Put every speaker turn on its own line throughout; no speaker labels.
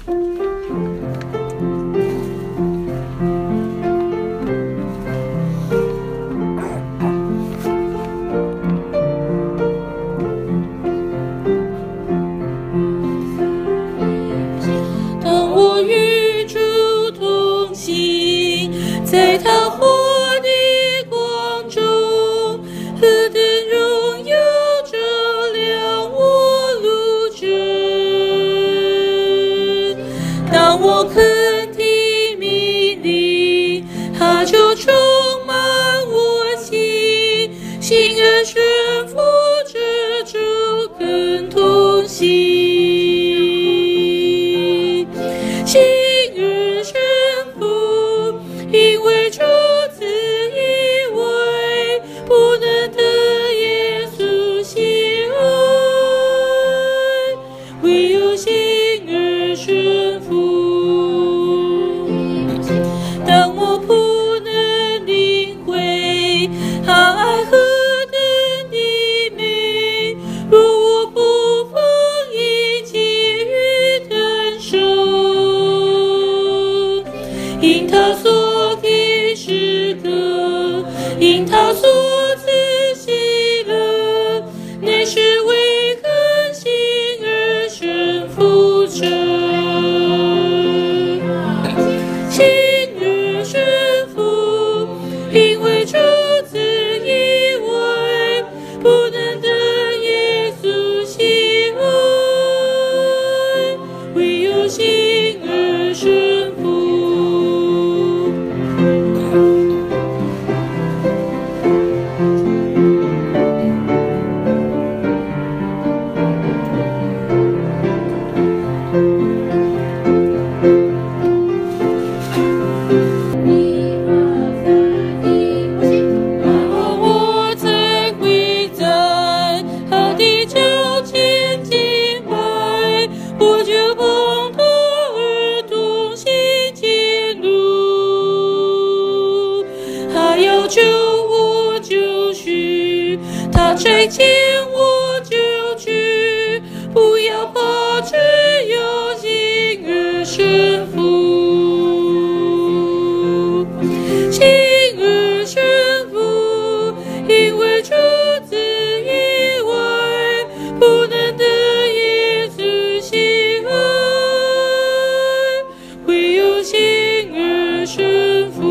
在他火的光中，何等荣耀照亮我路程。当我肯听命令，他就充满我心，心而顺服着主更同行，心而顺服，因为主自以为不能得耶稣喜爱，唯有心而顺服。当我不能领会他爱何等的美，若我不放一切于等手，因他所给诗歌，因他所赐喜乐，乃是为恒心而顺服着。心而顺服，因为主自以为不能得耶稣喜爱，唯有心而顺服。我曾跪在他的脚前敬拜，我就碰头而同行前路。他要救我就去，他差遣我就去，不要怕，只有心而顺服。心而顺服，因为主自以为不能得耶稣喜爱，唯有心而顺服。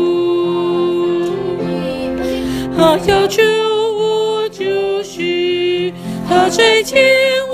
他要救我就去，他差遣